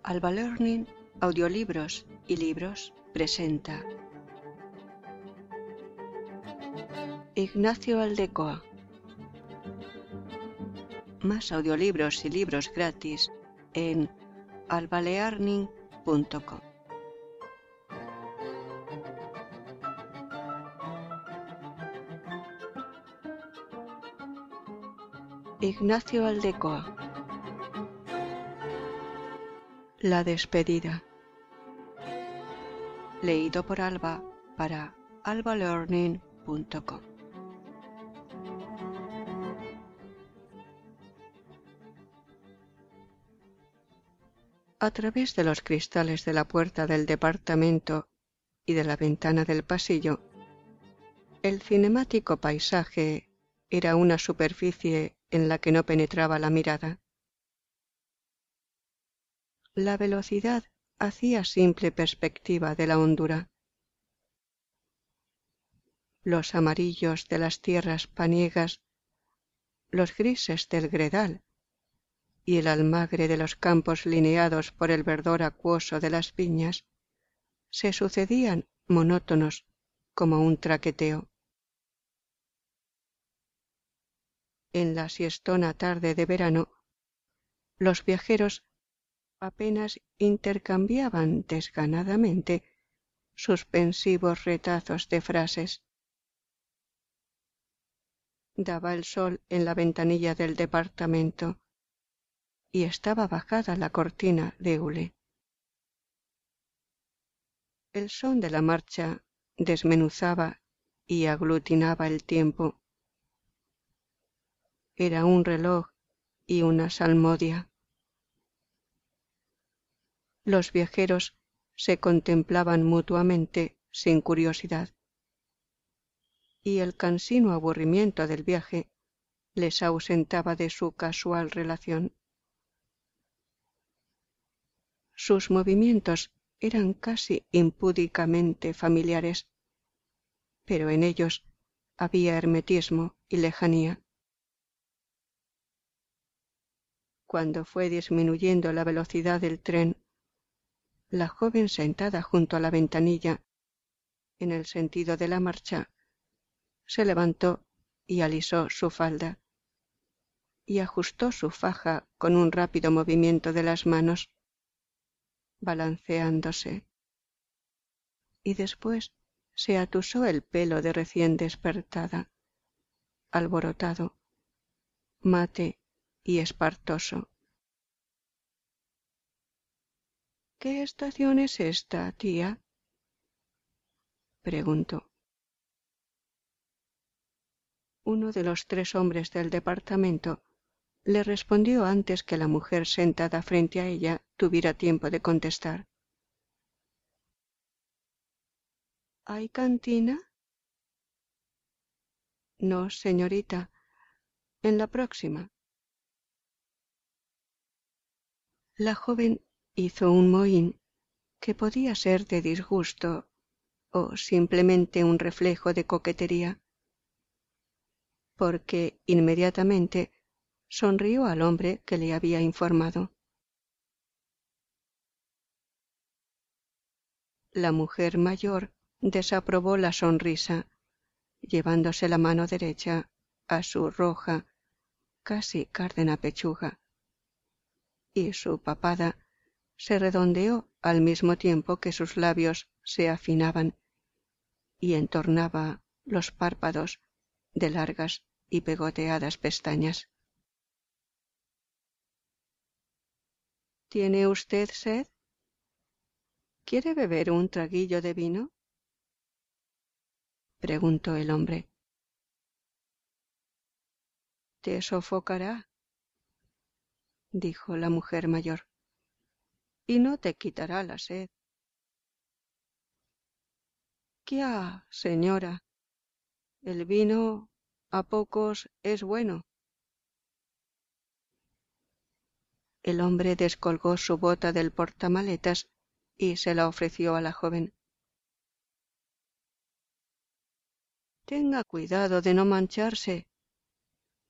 Alba Learning, audiolibros y libros presenta Ignacio Aldecoa. Más audiolibros y libros gratis en albalearning.com. Ignacio Aldecoa. La despedida. Leído por Alba para albalearning.com. A través de los cristales de la puerta del departamento y de la ventana del pasillo, el cinemático paisaje era una superficie en la que no penetraba la mirada. La velocidad hacía simple perspectiva de la hondura. Los amarillos de las tierras paniegas, los grises del Gredal y el almagre de los campos lineados por el verdor acuoso de las viñas se sucedían monótonos como un traqueteo. En la siestona tarde de verano, los viajeros apenas intercambiaban desganadamente suspensivos retazos de frases. Daba el sol en la ventanilla del departamento y estaba bajada la cortina de hule. El son de la marcha desmenuzaba y aglutinaba el tiempo. Era un reloj y una salmodia. Los viajeros se contemplaban mutuamente sin curiosidad, y el cansino aburrimiento del viaje les ausentaba de su casual relación. Sus movimientos eran casi impúdicamente familiares, pero en ellos había hermetismo y lejanía. Cuando fue disminuyendo la velocidad del tren, la joven sentada junto a la ventanilla, en el sentido de la marcha, se levantó y alisó su falda, y ajustó su faja con un rápido movimiento de las manos, balanceándose, y después se atusó el pelo de recién despertada, alborotado, mate y espartoso. —¿Qué estación es esta, tía? —preguntó. Uno de los tres hombres del departamento le respondió antes que la mujer sentada frente a ella tuviera tiempo de contestar. —¿Hay cantina? —No, señorita. En la próxima. La joven hizo un mohín que podía ser de disgusto o simplemente un reflejo de coquetería, porque inmediatamente sonrió al hombre que le había informado. La mujer mayor desaprobó la sonrisa, llevándose la mano derecha a su roja, casi cárdena pechuga, y su papada se redondeó al mismo tiempo que sus labios se afinaban y entornaba los párpados de largas y pegoteadas pestañas. —¿Tiene usted sed? ¿Quiere beber un traguillo de vino? —preguntó el hombre. —Te sofocará —dijo la mujer mayor—, y no te quitará la sed. —Quiá, señora, el vino a pocos es bueno. El hombre descolgó su bota del portamaletas y se la ofreció a la joven. —Tenga cuidado de no mancharse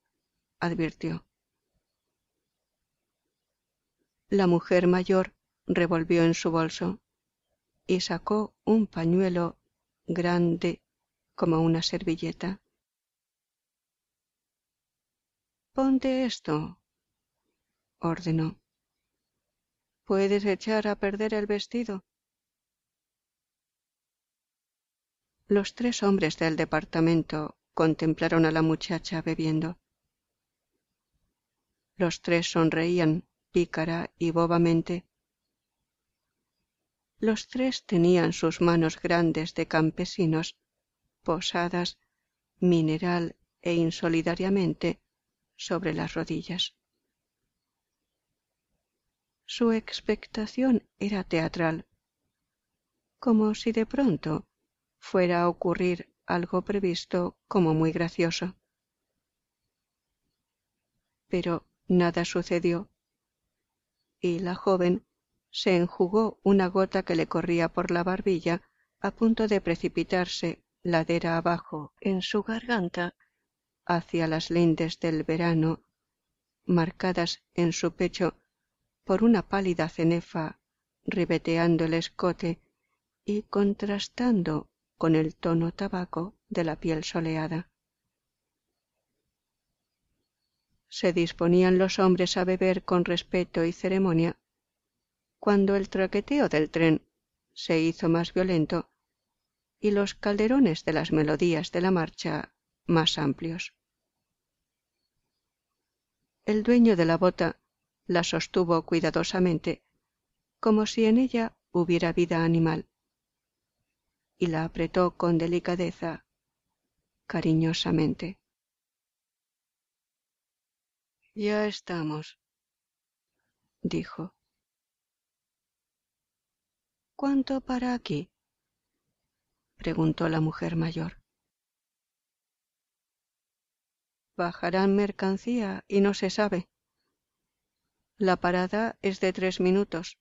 —advirtió. La mujer mayor revolvió en su bolso y sacó un pañuelo grande como una servilleta. «Ponte esto», ordenó. «Puedes echar a perder el vestido». Los tres hombres del departamento contemplaron a la muchacha bebiendo. Los tres sonreían pícara y bobamente. Los tres tenían sus manos grandes de campesinos, posadas, mineral e insolidariamente, sobre las rodillas. Su expectación era teatral, como si de pronto fuera a ocurrir algo previsto como muy gracioso. Pero nada sucedió, y la joven se enjugó una gota que le corría por la barbilla a punto de precipitarse ladera abajo en su garganta hacia las lindes del verano, marcadas en su pecho por una pálida cenefa ribeteando el escote y contrastando con el tono tabaco de la piel soleada. Se disponían los hombres a beber con respeto y ceremonia, cuando el traqueteo del tren se hizo más violento y los calderones de las melodías de la marcha más amplios. El dueño de la bota la sostuvo cuidadosamente, como si en ella hubiera vida animal, y la apretó con delicadeza, cariñosamente. «Ya estamos», dijo. «¿Cuánto para aquí?», preguntó la mujer mayor. «Bajarán mercancía y no se sabe. La parada es de 3 minutos».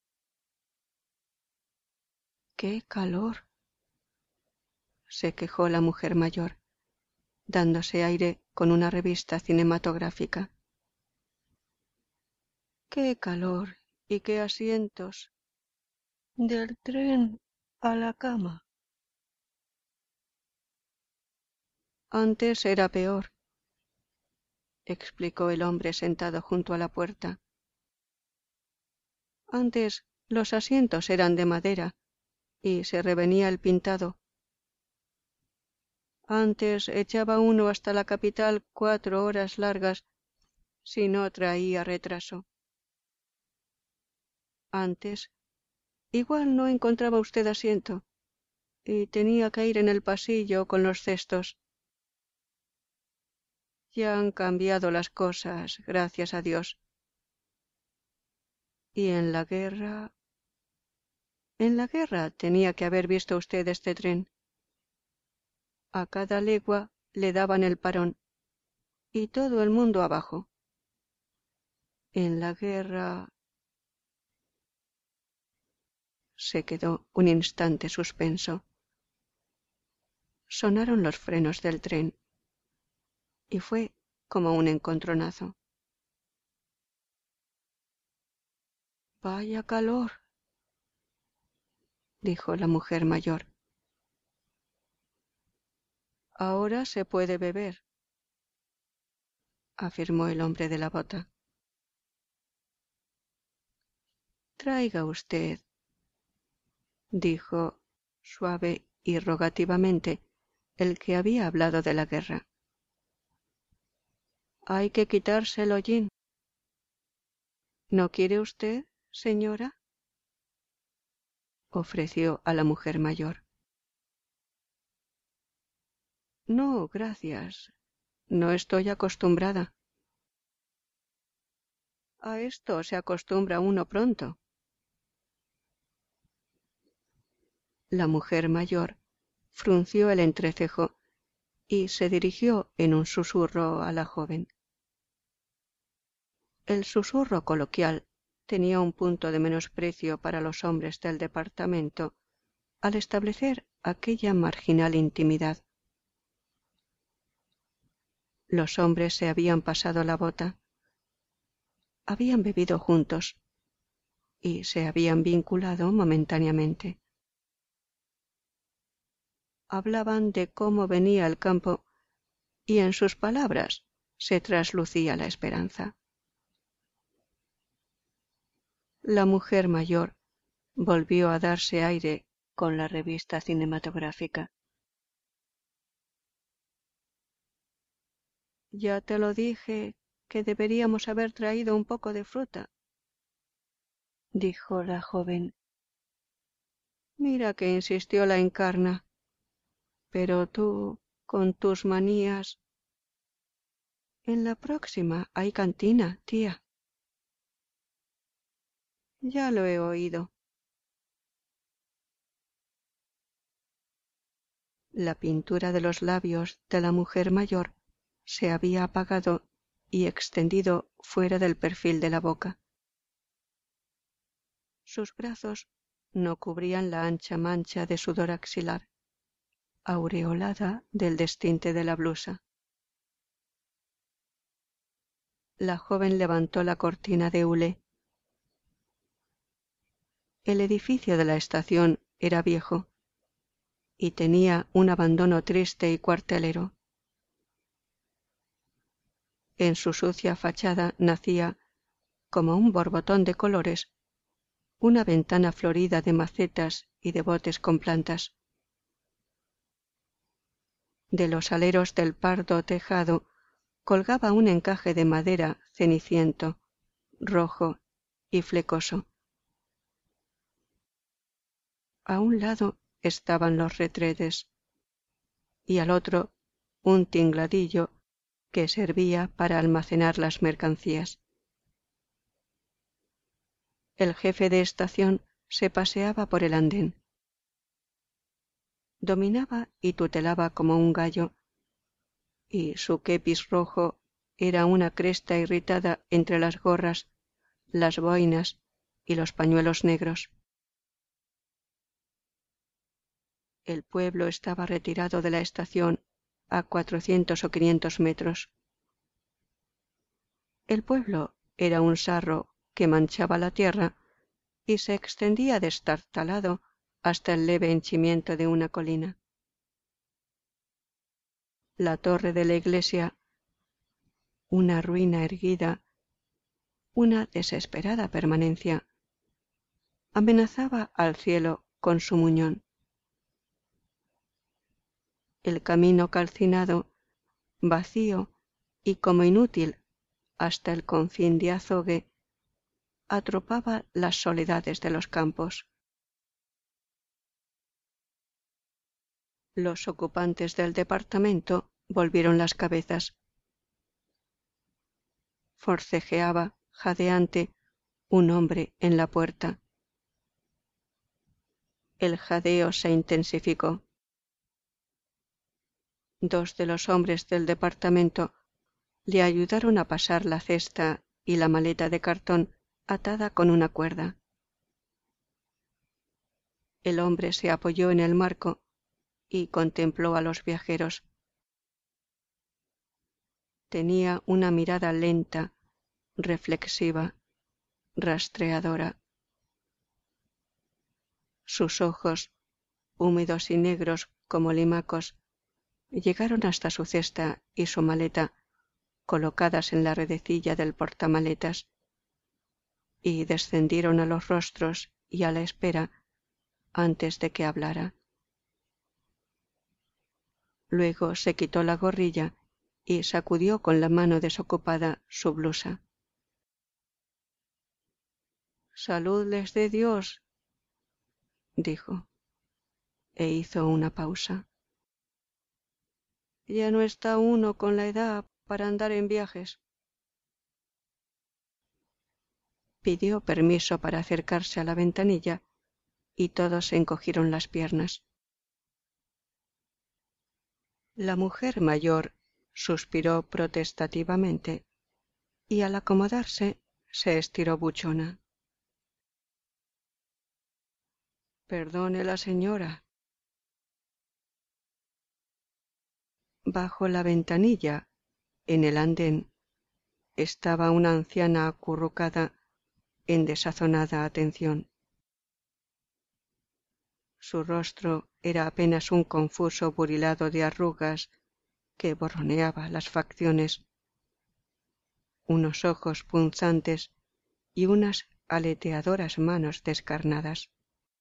«¡Qué calor!», se quejó la mujer mayor, dándose aire con una revista cinematográfica. «¡Qué calor y qué asientos! Del tren a la cama». «Antes era peor», explicó el hombre sentado junto a la puerta. «Antes los asientos eran de madera y se revenía el pintado. Antes echaba uno hasta la capital 4 horas largas si no traía retraso. Antes igual no encontraba usted asiento y tenía que ir en el pasillo con los cestos. Ya han cambiado las cosas, gracias a Dios. Y en la guerra tenía que haber visto usted este tren. A cada legua le daban el parón y todo el mundo abajo. En la guerra... Se quedó un instante suspenso. Sonaron los frenos del tren y fue como un encontronazo. «Vaya calor», dijo la mujer mayor. «Ahora se puede beber», afirmó el hombre de la bota. «Traiga usted», dijo suave y rogativamente el que había hablado de la guerra. «Hay que quitarse el hollín». «¿No quiere usted, señora?», ofreció a la mujer mayor. «No, gracias. No estoy acostumbrada». «A esto se acostumbra uno pronto». La mujer mayor frunció el entrecejo y se dirigió en un susurro a la joven. El susurro coloquial tenía un punto de menosprecio para los hombres del departamento al establecer aquella marginal intimidad. Los hombres se habían pasado la bota. Habían bebido juntos, y se habían vinculado momentáneamente. Hablaban de cómo venía el campo y en sus palabras se traslucía la esperanza. La mujer mayor volvió a darse aire con la revista cinematográfica. Ya te lo dije que deberíamos haber traído un poco de fruta, dijo la joven. Mira que insistió la Encarna, pero tú, con tus manías. En la próxima hay cantina, tía. Ya lo he oído. La pintura de los labios de la mujer mayor se había apagado y extendido fuera del perfil de la boca. Sus brazos no cubrían la ancha mancha de sudor axilar, aureolada del destinte de la blusa. La joven levantó la cortina de hule. El edificio de la estación era viejo y tenía un abandono triste y cuartelero. En su sucia fachada nacía, como un borbotón de colores, una ventana florida de macetas y de botes con plantas. De los aleros del pardo tejado colgaba un encaje de madera ceniciento, rojo y flecoso. A un lado estaban los retretes y al otro un tingladillo que servía para almacenar las mercancías. El jefe de estación se paseaba por el andén. Dominaba y tutelaba como un gallo, y su kepis rojo era una cresta irritada entre las gorras, las boinas y los pañuelos negros. El pueblo estaba retirado de la estación a 400 o 500 metros. El pueblo era un sarro que manchaba la tierra y se extendía destartalado hasta el leve henchimiento de una colina. La torre de la iglesia, una ruina erguida, una desesperada permanencia, amenazaba al cielo con su muñón. El camino calcinado, vacío y como inútil hasta el confín de Azogue, atropaba las soledades de los campos. Los ocupantes del departamento volvieron las cabezas. Forcejeaba, jadeante, un hombre en la puerta. El jadeo se intensificó. Dos de los hombres del departamento le ayudaron a pasar la cesta y la maleta de cartón atada con una cuerda. El hombre se apoyó en el marco y contempló a los viajeros. Tenía una mirada lenta, reflexiva, rastreadora. Sus ojos, húmedos y negros como limacos, llegaron hasta su cesta y su maleta, colocadas en la redecilla del portamaletas, y descendieron a los rostros y a la espera antes de que hablara. Luego se quitó la gorrilla y sacudió con la mano desocupada su blusa. «Salud les dé Dios», dijo, e hizo una pausa. «Ya no está uno con la edad para andar en viajes». Pidió permiso para acercarse a la ventanilla y todos encogieron las piernas. La mujer mayor suspiró protestativamente y al acomodarse se estiró buchona. «Perdone la señora». Bajo la ventanilla, en el andén, estaba una anciana acurrucada en desazonada atención. Su rostro era apenas un confuso burilado de arrugas que borroneaba las facciones, unos ojos punzantes y unas aleteadoras manos descarnadas.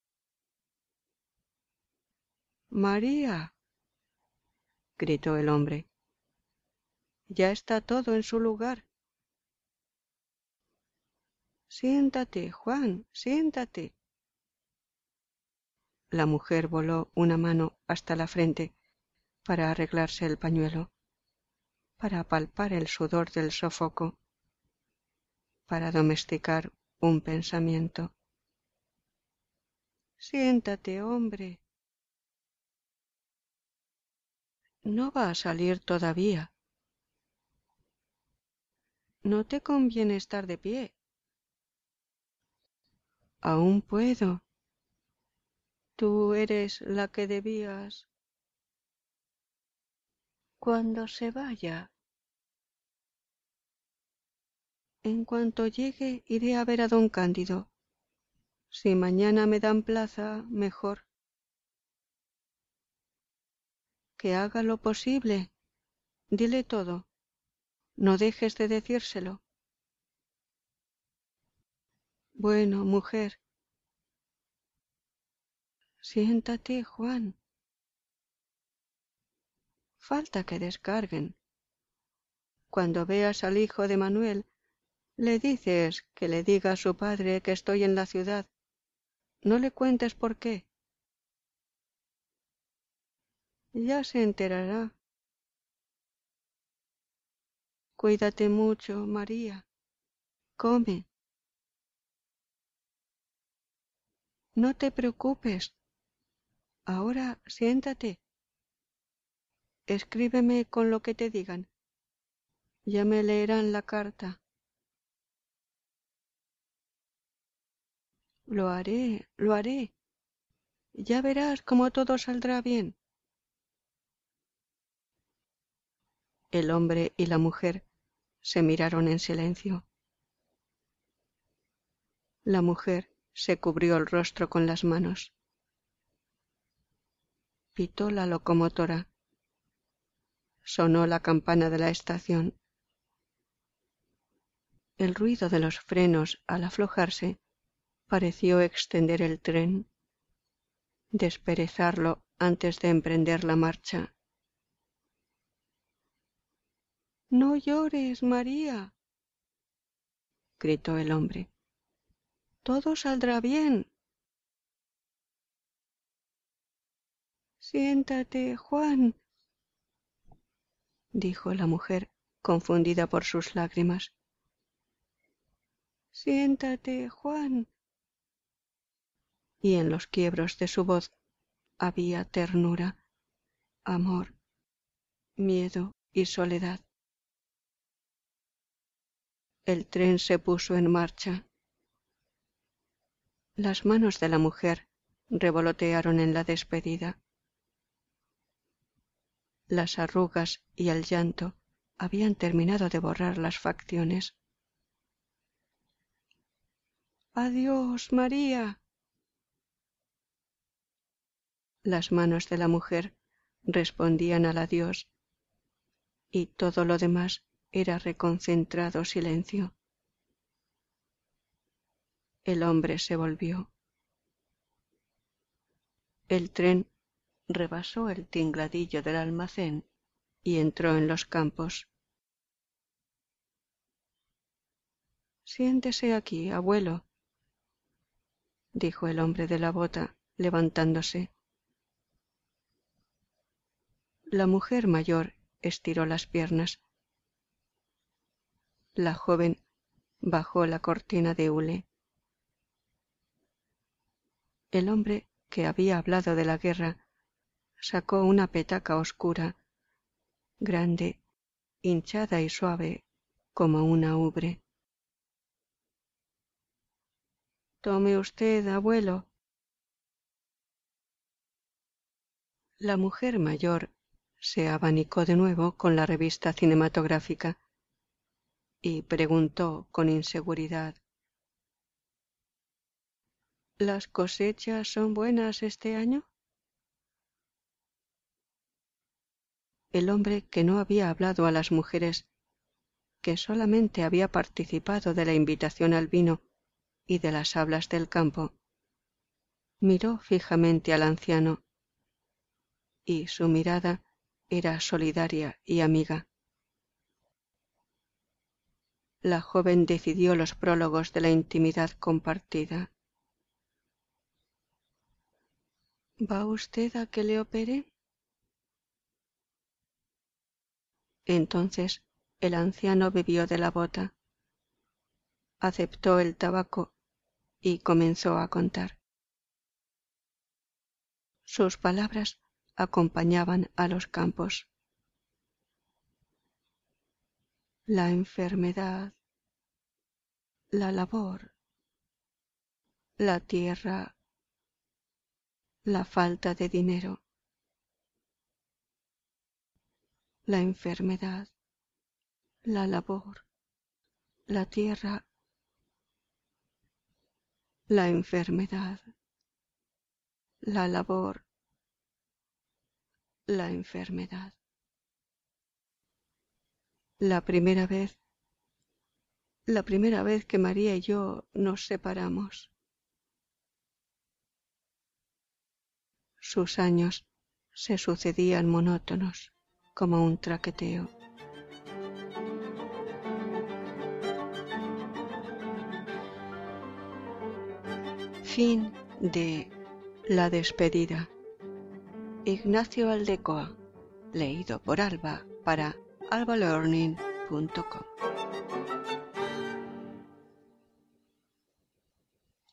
—¡María! —gritó el hombre—, ya está todo en su lugar. Siéntate, Juan, siéntate. La mujer voló una mano hasta la frente para arreglarse el pañuelo, para apalpar el sudor del sofoco, para domesticar un pensamiento. Siéntate, hombre. No va a salir todavía. No te conviene estar de pie. Aún puedo. Tú eres la que debías. Cuando se vaya. En cuanto llegue, iré a ver a don Cándido. Si mañana me dan plaza, mejor. Que haga lo posible. Dile todo. No dejes de decírselo. Bueno, mujer. Siéntate, Juan. Falta que descarguen. Cuando veas al hijo de Manuel, le dices que le diga a su padre que estoy en la ciudad. No le cuentes por qué. Ya se enterará. Cuídate mucho, María. Come. No te preocupes. Ahora siéntate. Escríbeme con lo que te digan. Ya me leerán la carta. Lo haré, lo haré. Ya verás cómo todo saldrá bien. El hombre y la mujer se miraron en silencio. La mujer se cubrió el rostro con las manos. Pitó la locomotora. Sonó la campana de la estación. El ruido de los frenos al aflojarse pareció extender el tren, desperezarlo antes de emprender la marcha. —No llores, María —gritó el hombre—. Todo saldrá bien. Siéntate, Juan —dijo la mujer, confundida por sus lágrimas. Siéntate, Juan. Y en los quiebros de su voz había ternura, amor, miedo y soledad. El tren se puso en marcha. Las manos de la mujer revolotearon en la despedida. Las arrugas y el llanto habían terminado de borrar las facciones. —¡Adiós, María! Las manos de la mujer respondían al adiós, y todo lo demás era reconcentrado silencio. El hombre se volvió. El tren rebasó el tingladillo del almacén y entró en los campos. —Siéntese aquí, abuelo —dijo el hombre de la bota, levantándose. La mujer mayor estiró las piernas. La joven bajó la cortina de hule. El hombre que había hablado de la guerra sacó una petaca oscura, grande, hinchada y suave como una ubre. —Tome usted, abuelo. La mujer mayor se abanicó de nuevo con la revista cinematográfica y preguntó con inseguridad: ¿Las cosechas son buenas este año? El hombre, que no había hablado a las mujeres, que solamente había participado de la invitación al vino y de las hablas del campo, miró fijamente al anciano, y su mirada era solidaria y amiga. La joven decidió los prólogos de la intimidad compartida. ¿Va usted a que le opere? Entonces el anciano bebió de la bota, aceptó el tabaco y comenzó a contar. Sus palabras acompañaban a los campos. La enfermedad, la labor, la tierra, la falta de dinero. La enfermedad, la labor, la tierra, la enfermedad, la labor, la enfermedad. La primera vez que María y yo nos separamos. Sus años se sucedían monótonos como un traqueteo. Fin de La despedida. Ignacio Aldecoa. Leído por Alba para albalearning.com.